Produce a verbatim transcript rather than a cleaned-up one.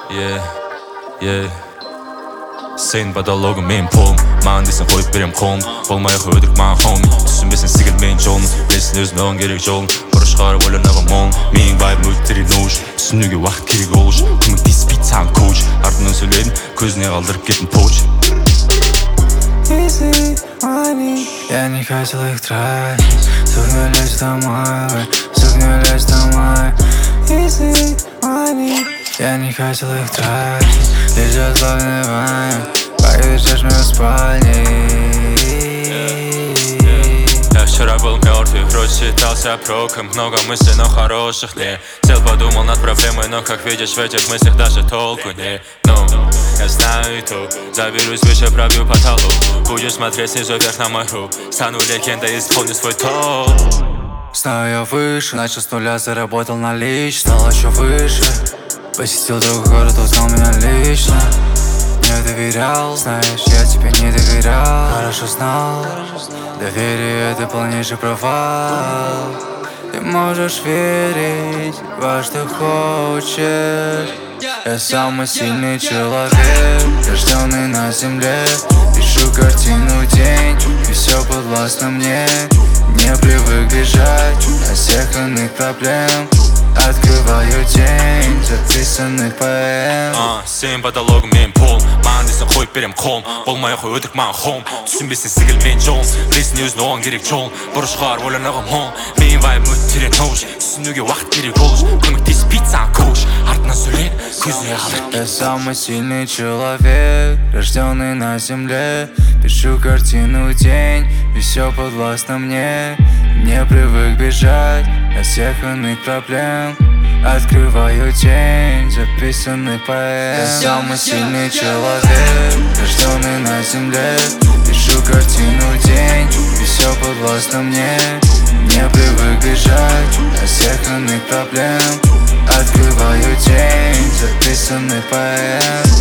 Yeah, yeah. Sen потологом мен полым маған десең қойып берем қолым болмай-ақ өтірік маған хоми түсінбесең секіл мен жолын білесің өзің оған керек жолын бұрыш қарап ойлануға молын менің вайбым өте терең ноуш түсінуге уақыт керек ол үшін көмектеспейді саған коуч артынан сөйледің көзіне қалдырып кеттің поуч. Easy money, я не хотел их тратить. Сухню лечь домой, сухню лечь домой. Easy money, я не хотел их тратить. Лежат злобные вами, поедешь в мою спальне. Я вчера был мертвый, вроде считался проком. Много мыслей, но хороших не. Сел, подумал над проблемой, но как видишь в этих мыслях даже толку не. Ну, я знаю и то, заберусь выше, пробью потолок. Будешь смотреть снизу вверх на мою стану легендой, исполню свой топ. Знаю я выше, начал с нуля, заработал налично. Стал еще выше, посетил другой город, узнал меня лично. Не доверял, знаешь, я тебе не доверял. Хорошо знал, доверие это полнейший провал. Ты можешь верить во что хочешь. Я самый сильный человек, рожденный на земле. Пишу картину день, и все подвластно мне. Не привык бежать от всех иных проблем. Открываю день записанных поэм. Сен потологом мен полым маған десең қойып берем қолым болмай-ақ өтірік маған хоми түсінбесең секіл мен жолын білесің өзің оған керек жолын бұрыш қарап ойлануға молын менің вайбым өте терең ноуш түсінуге уақыт керек ол үшін көмектеспейді саған коуч артынан сөйледің көзіне қалдырып. Я самый сильный человек, рожденный на земле. Пишу картину день, и все подвластно мне. Не привык бежать от всех иных проблем. Открываю день записанных поэм. Я самый сильный человек, рожденный на земле. Пишу картину день, и все подвластно мне. Не привык бежать от всех иных проблем. Открываю день записанных поэм.